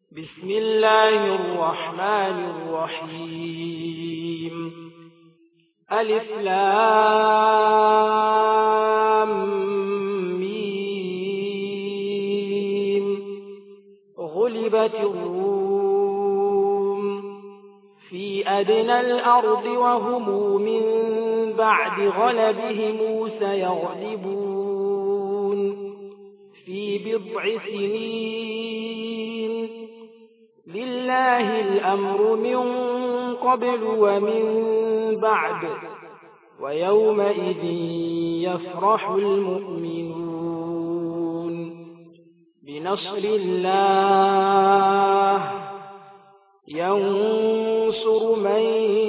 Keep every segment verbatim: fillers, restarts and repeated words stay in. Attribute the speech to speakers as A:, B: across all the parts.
A: بسم الله الرحمن الرحيم ألف لام ميم غلبت الروم في أدنى الأرض وهم من بعد غلبهم سيغلبون في بضع سنين لله الأمر من قبل ومن بعد ويومئذ يفرح المؤمنون بنصر الله ينصر من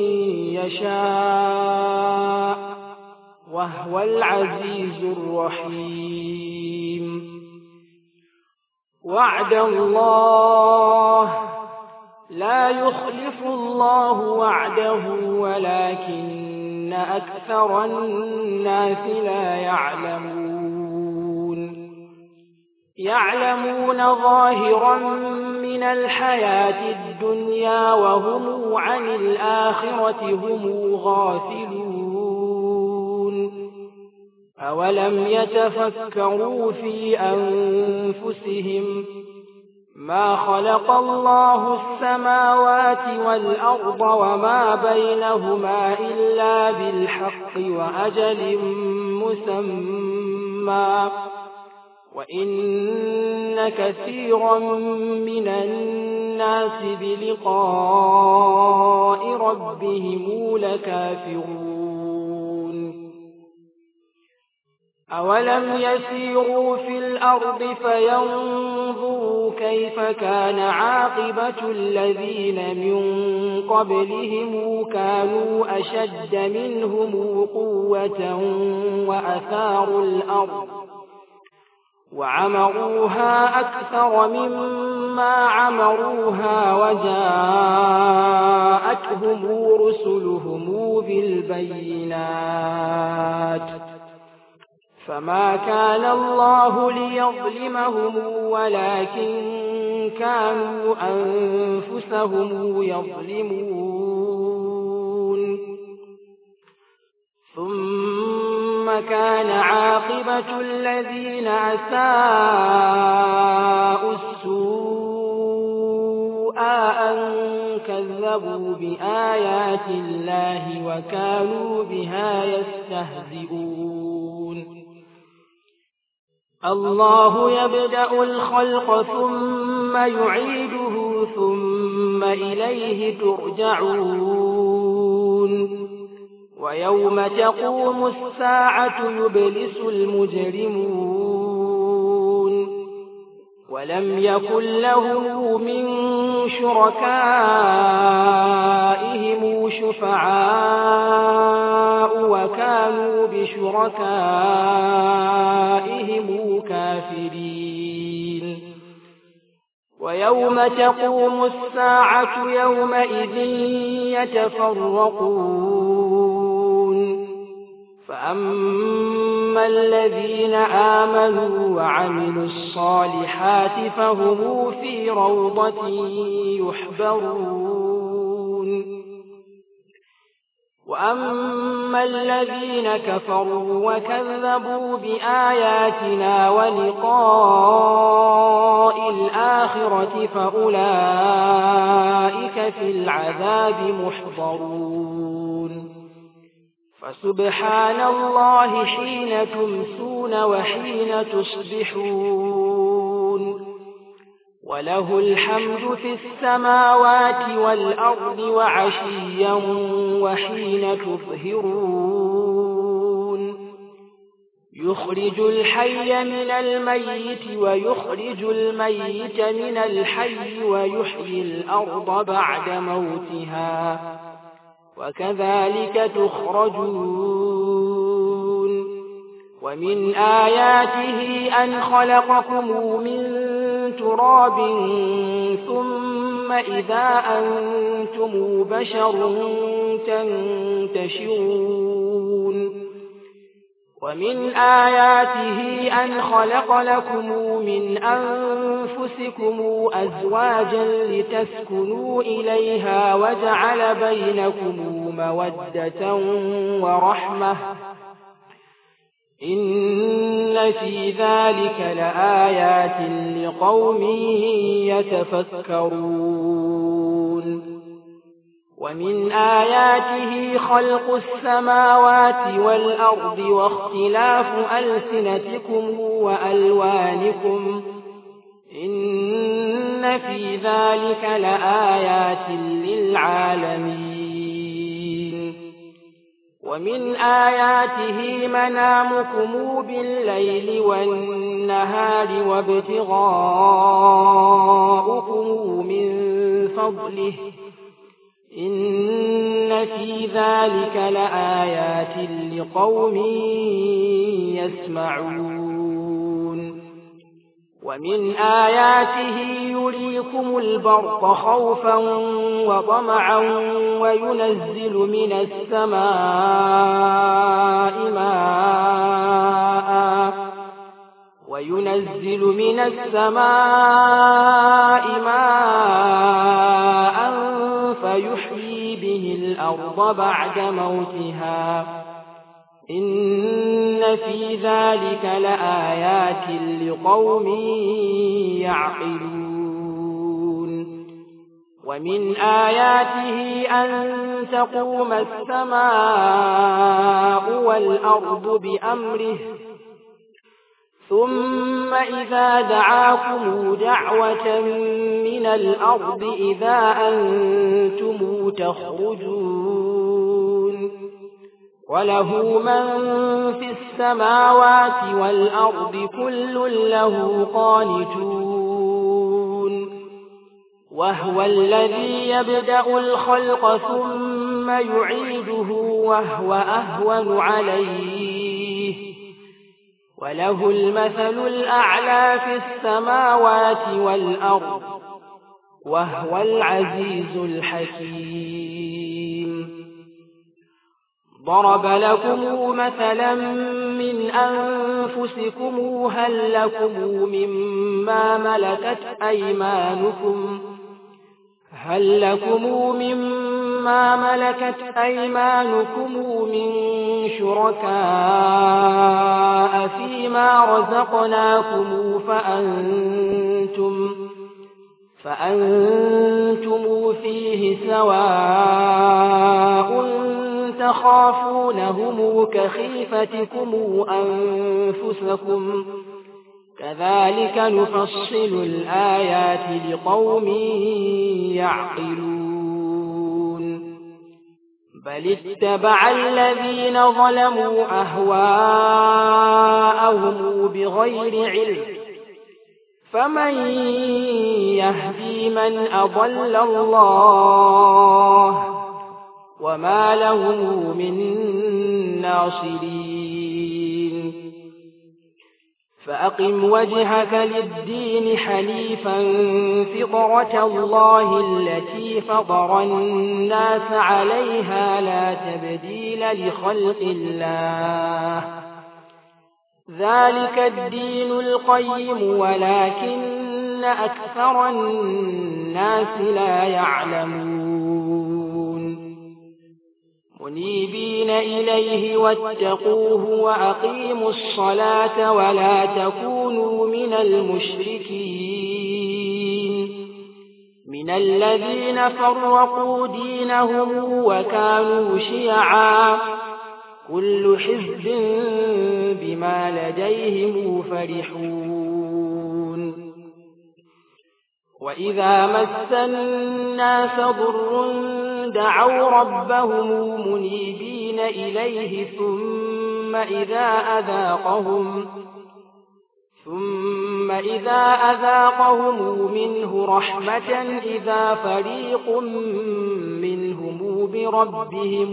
A: يشاء وهو العزيز الرحيم وعد الله لا يخلف الله وعده ولكن أكثر الناس لا يعلمون يعلمون ظاهرا من الحياة الدنيا وهم عن الآخرة هم غافلون أولم يتفكروا في أنفسهم ما خلق الله السماوات والأرض وما بينهما إلا بالحق وأجل مسمى وإن كثيرا من الناس بلقاء ربهم لكافرون أولم يسيروا في الأرض فينظروا كيف كان عاقبة الذين من قبلهم كانوا أشد منهم قوة وأثاروا الأرض وعمروها أكثر مما عمروها وجاءتهم رسلهم بالبينات فما كان الله ليظلمهم ولكن كانوا أنفسهم يظلمون ثم كان عاقبة الذين أساءوا السوء أن كذبوا بآيات الله وكانوا بها يستهزئون الله يبدأ الخلق ثم يعيده ثم إليه ترجعون ويوم تقوم الساعة يبلس المجرمون ولم يكن لهم من شركائهم شفعاء وكانوا بشركائهم كافرين ويوم تقوم الساعة يومئذ يتفرقون فأما الذين آمنوا وعملوا الصالحات فهم في روضة يحبرون وأما الذين كفروا وكذبوا بآياتنا ولقاء الآخرة فأولئك في العذاب محضرون فسبحان الله حين تمسون وحين تصبحون وله الحمد في السماوات والأرض وعشيا وحين تظهرون يخرج الحي من الميت ويخرج الميت من الحي ويحيي الأرض بعد موتها وكذلك تخرجون ومن آياته أن خلقكم من تراب ثم إذا أنتم بشر تنتشرون ومن آياته أن خلق لكم من أنفسكم أزواجا لتسكنوا إليها وجعل بينكم مودة ورحمة إن في ذلك لآيات لقوم يتفكرون ومن آياته خلق السماوات والأرض واختلاف ألسنتكم وألوانكم إن في ذلك لآيات للعالمين ومن آياته منامكم بالليل والنهار وابتغاؤكم من فضله إن في ذلك لآيات لقوم يسمعون ومن آياته يريكم البرق خوفا وطمعا وينزل من السماء ماء وينزل من السماء ماء فيحيي به الأرض بعد موتها إن في ذلك لآيات لقوم يعقلون ومن آياته أن تقوم السماء والأرض بأمره ثم إذا دعاكم دعوة من الأرض إذا أنتم تخرجون وله من في السماوات والأرض كل له قانتون وهو الذي يبدأ الخلق ثم يعيده وهو أهون عليه وله المثل الأعلى في السماوات والأرض وهو العزيز الحكيم ضرب لكم مثلا من أنفسكم هل لكم مما ملكت أيمانكم هل لكم مما ملكت أيمانكم من شركاء فيما رزقناكم فأنتم فأنتم فيه سواء تخافونهم كخيفتكم أنفسكم كذلك نفصل الآيات لقوم يعقلون بل اتبع الذين ظلموا أهواءهم بغير علم فمن يهدي من أضل الله وما لهم من ناصرين فأقم وجهك للدين حنيفا فطرة الله التي فطر الناس عليها لا تبديل لخلق الله ذلك الدين القيم ولكن أكثر الناس لا يعلمون منيبين إليه واتقوه وأقيموا الصلاة ولا تكونوا من المشركين من الذين فرقوا دينهم وكانوا شيعا كل حزب بما لديهم فرحون وإذا مس الناس ضر دعوا ربهم منيبين إليه ثم إذا أذاقهم ثم إذا أذاقهم منه رحمة إذا فريق منهم بربهم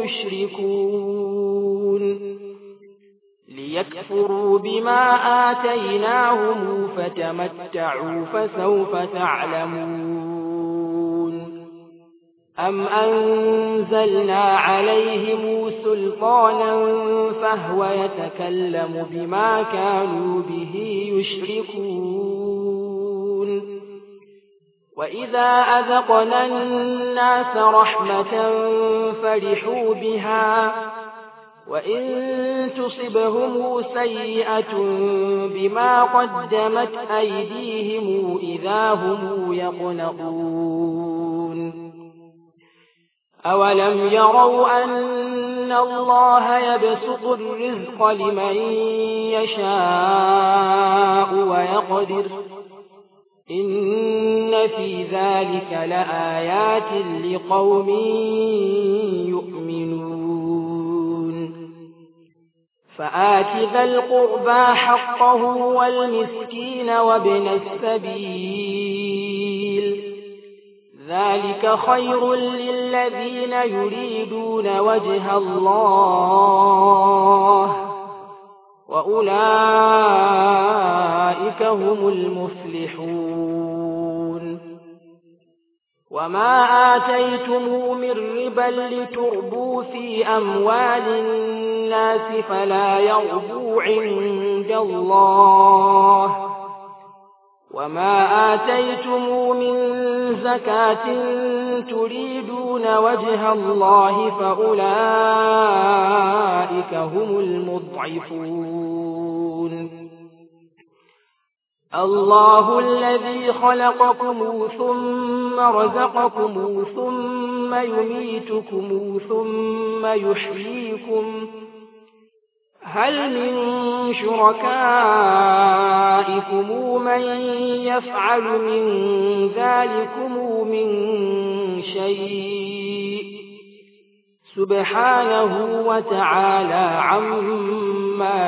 A: يشركون ليكفروا بما آتيناهم فتمتعوا فسوف تعلمون أم أنزلنا عليهم سلطانا فهو يتكلم بما كانوا به يشركون وإذا أذقنا الناس رحمة فرحوا بها وإن تصبهم سيئة بما قدمت أيديهم إذا هم يقنطون أولم يروا أن الله يبسط الرزق لمن يشاء ويقدر إن في ذلك لآيات لقوم يؤمنون فآت ذا القربى حقه والمسكين وابن السبيل ذلك خير للذين يريدون وجه الله وأولئك هم المفلحون وما آتيتم من ربا لتربوا في أموال الناس فلا يربو عند الله وما آتيتم من زكاة تريدون وجه الله فأولئك هم المضعفون الله الذي خلقكم ثم رزقكم ثم يميتكم ثم يحييكم هل من شركائكم من يفعل من ذلكم من شيء سبحانه وتعالى عما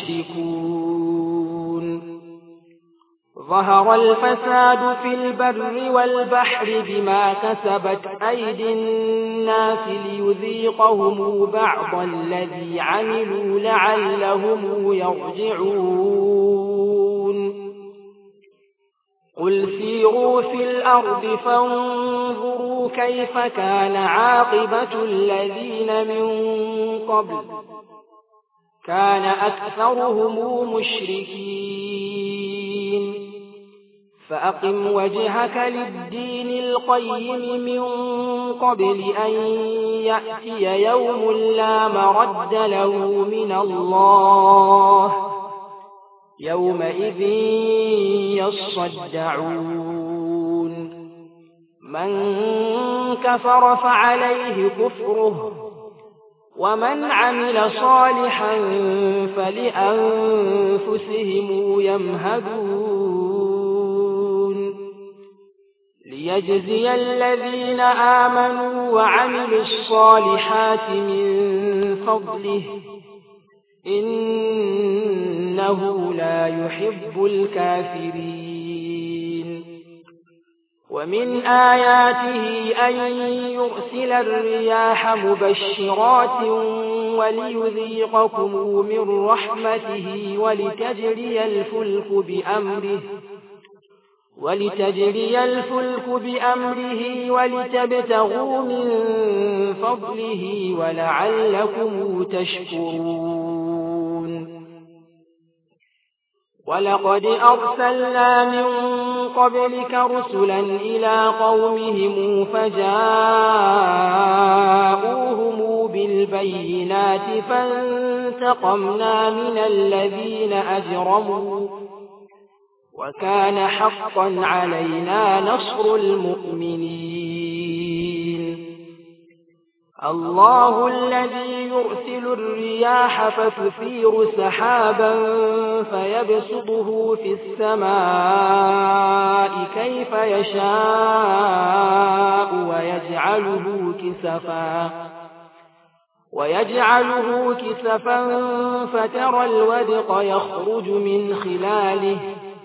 A: يشركون ظهر الفساد في البر والبحر بما كسبت أيدي الناس ليذيقهم بعض الذي عملوا لعلهم يرجعون قل سيروا في الأرض فانظروا كيف كان عاقبة الذين من قبل كان أكثرهم مشركين فأقم وجهك للدين القيم من قبل أن يأتي يوم لا مرد له من الله يومئذ يصدعون من كفر فعليه كفره ومن عمل صالحا فلأنفسهم يمهدون ليجزي الذين آمنوا وعملوا الصالحات من فضله إنه لا يحب الكافرين ومن آياته أن يرسل الرياح مبشرات وليذيقكم من رحمته ولتجري الفلك بأمره ولتجري الفلك بأمره ولتبتغوا من فضله ولعلكم تشكرون ولقد أرسلنا من قبلك رسلا إلى قومهم فجاءوهم بالبينات فانتقمنا من الذين أجرموا وكان حقا علينا نصر المؤمنين الله الذي يرسل الرياح فتثير سحابا فيبسطه في السماء كيف يشاء ويجعله كسفا ويجعله كسفا فترى الودق يخرج من خلاله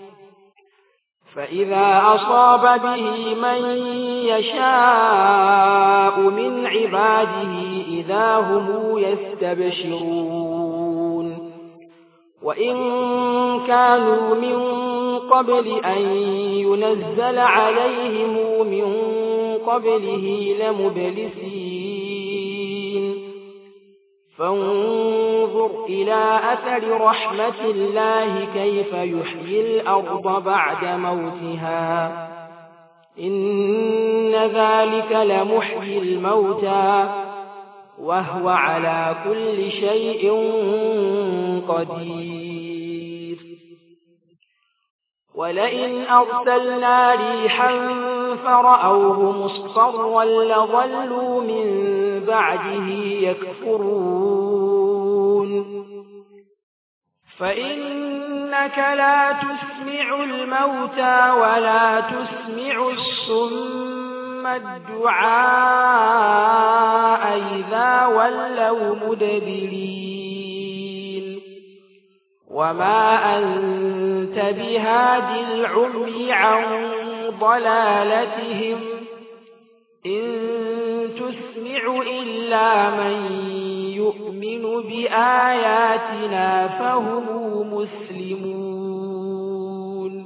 A: فإذا أصاب به من يشاء من عباده إذا هم يستبشرون وإن كانوا من قبل أن ينزل عليهم من قبله لمبلسين فانظر إلى أثر رحمة الله كيف يحيي الأرض بعد موتها إن ذلك لمحيي الموتى وهو على كل شيء قدير ولئن أرسلنا ريحا فرأوه مصفرا لظلوا من بعده يكفرون فإنك لا تسمع الموتى ولا تسمع الصم الدعاء إذا ولوا مدبرين وما أنت بهاد العمي عن ضلالتهم إن تسمع إلا من يؤمن بآياتنا فهم مسلمون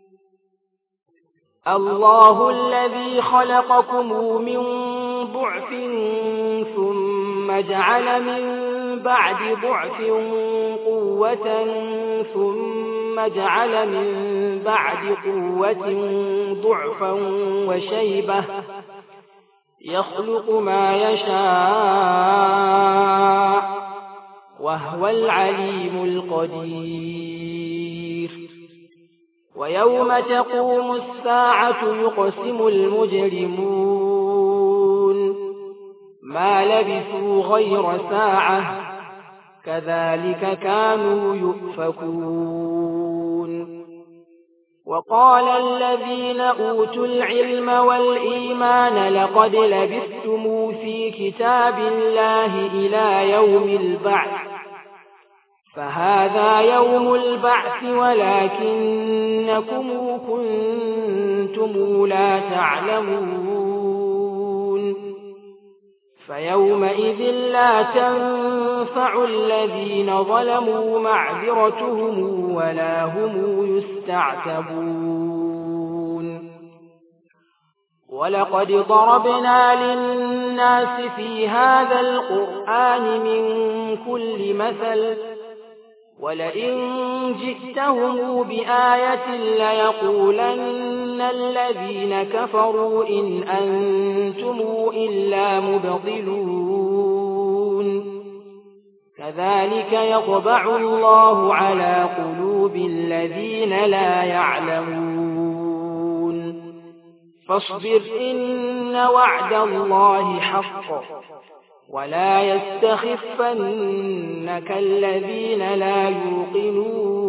A: الله الذي خلقكم من ضعف ثم جعل من بعد ضعف قوة ثم جعل من بعد قوة ضعفا وشيبة يخلق ما يشاء وهو العليم القدير ويوم تقوم الساعة يقسم المجرمون ما لبثوا غير ساعة كذلك كانوا يؤفكون وقال الذين أوتوا العلم والإيمان لقد لبثتم في كتاب الله إلى يوم البعث فهذا يوم البعث ولكنكم كنتم لا تعلمون فيومئذ لا تنفع الذين ظلموا معذرتهم ولا هم يستعتبون ولقد ضربنا للناس في هذا القرآن من كل مثل ولئن جئتهم بآية ليقولن الذين كفروا إن أنتم إلا مبطلون كذلك يطبع الله على قلوب الذين لا يعلمون فاصبر إن وعد الله حق ولا يستخفنك الذين لا يوقنون